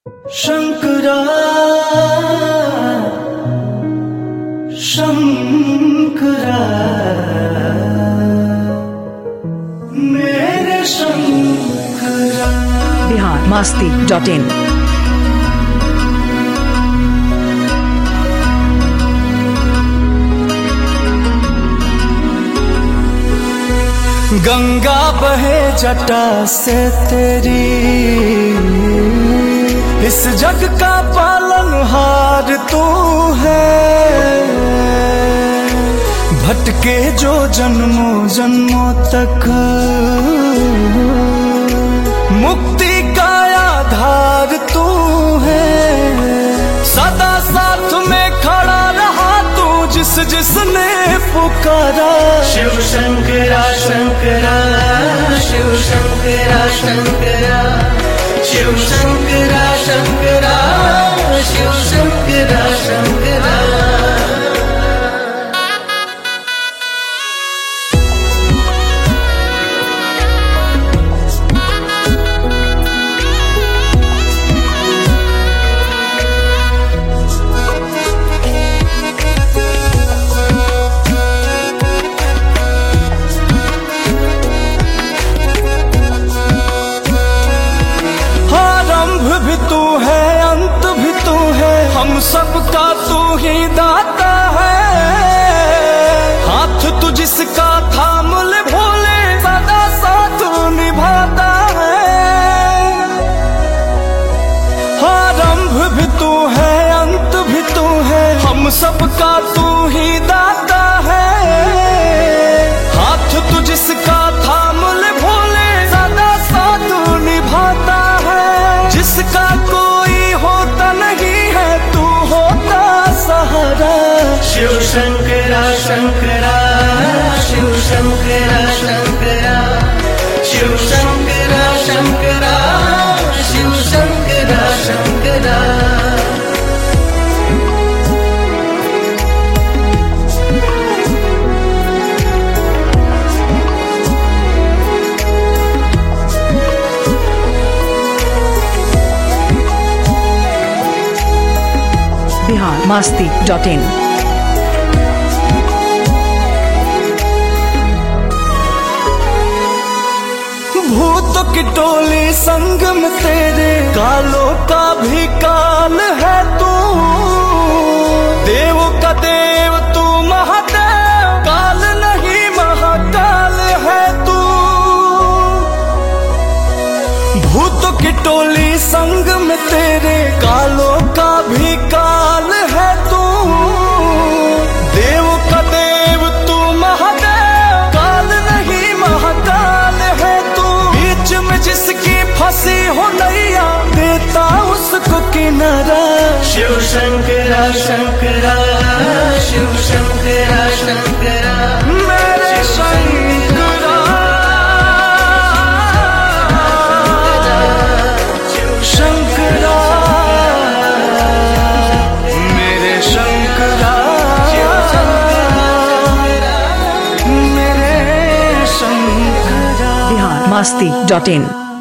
शंकरा शंकरा मेरे शंकरा। biharmasti.in। गंगा बहे जटा से तेरी, इस जग का पालनहार तू है। भटके जो जन्मों जन्मों तक मुक्ति का आधार तू है। सदा साथ में खड़ा रहा तू जिस जिसने पुकारा। शिव शंकरा शंकरा शिव शंकरा शंकरा शिव शंकरा शंकरा शिव शंकरा शंकरा। भी तू है अंत भी तू है, हम सबका तू ही दाता है। हाथ तू जिसका थाम ले भोले सदा साथ निभाता है। आरंभ भी तू है अंत भी तू है, हम सबका तू ही दाता है। हाथ तू जिसका थाम ले भोले सदा साथ निभाता है। जिसका कोई होता नहीं है तू होता सहारा। शिव शंकरा शंकरा शिव शंकरा शंकरा शिव शंकरा शंकरा शिव शंकरा शंकरा। biharmasti.in। भूतों की टोली संग में तेरे, कालों का भी काल है तू। देवों का देव तू महादेव, काल नहीं महाकाल है तू। भूतों की टोली संग में तेरे, कालों का भी काल है तू। देव का देव तू महादेव, काल नहीं महाकाल है तू। बीच में जिसकी फंसी हो नैया, देता उसको किनारा। शिव शंकरा शंकरा शिव शंकरा शंकरा मेरे शंकरा। शंकरा मेरे शंकरा मेरे शंकरा। biharmasti.in।